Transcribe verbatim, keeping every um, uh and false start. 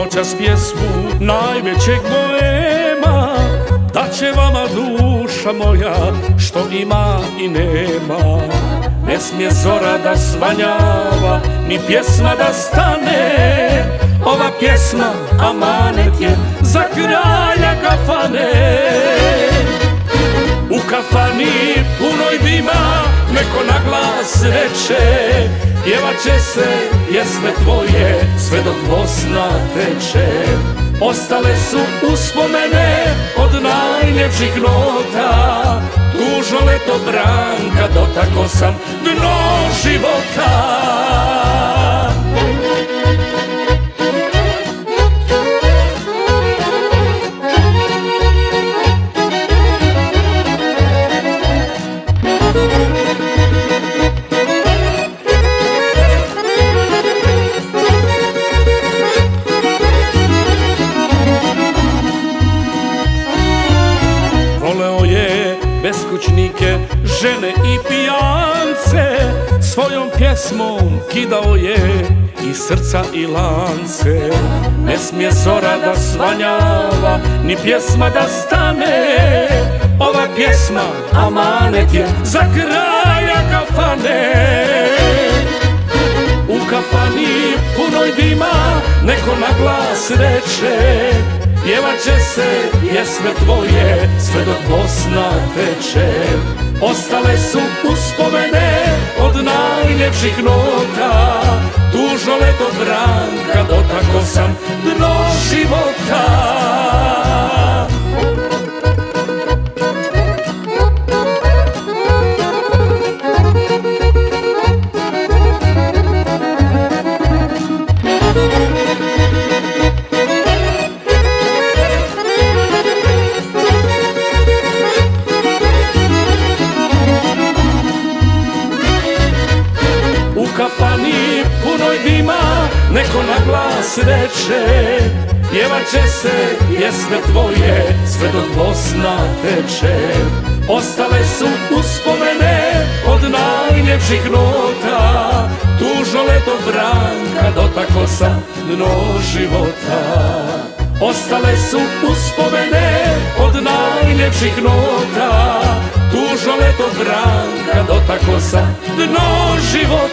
noćas pjesmu najvećeg boema, da će vama duša moja što ima i nema. Ne smije zora da svanjava, ni pjesma da stane. Ova pjesma amanet je za kralja kafane. U kafani punoj dima neko na glas reče, pjevat će se pjesme tvoje sve dok Bosna teče. Ostale su uspomene od najljepših nota, tužno leto Branka, dotako sam dno života. Voleo je beskućnike, žene i pijance, svojom pjesmom kidao je i srca i lance. Ne smije zora da svanjava, ni pjesma da stane. Ova pjesma amanet je za kralja kafane. U kafani punoj dima neko na glas reče, pjevat će se pjesme tvoje sve dok Bosna teče. Ostale su uspomene od najljepših nota, tužno leto Branka, dotako sam dno života. U kafani punoj dima neko na glas reče, pjevat će se pjesme tvoje sve dok Bosna teče. Ostale su uspomene od najljepših nota, tužno leto Branka, dotako sam dno života. Ostale su uspomene od najljepših nota, tužno leto Branka, dotako sam dno života.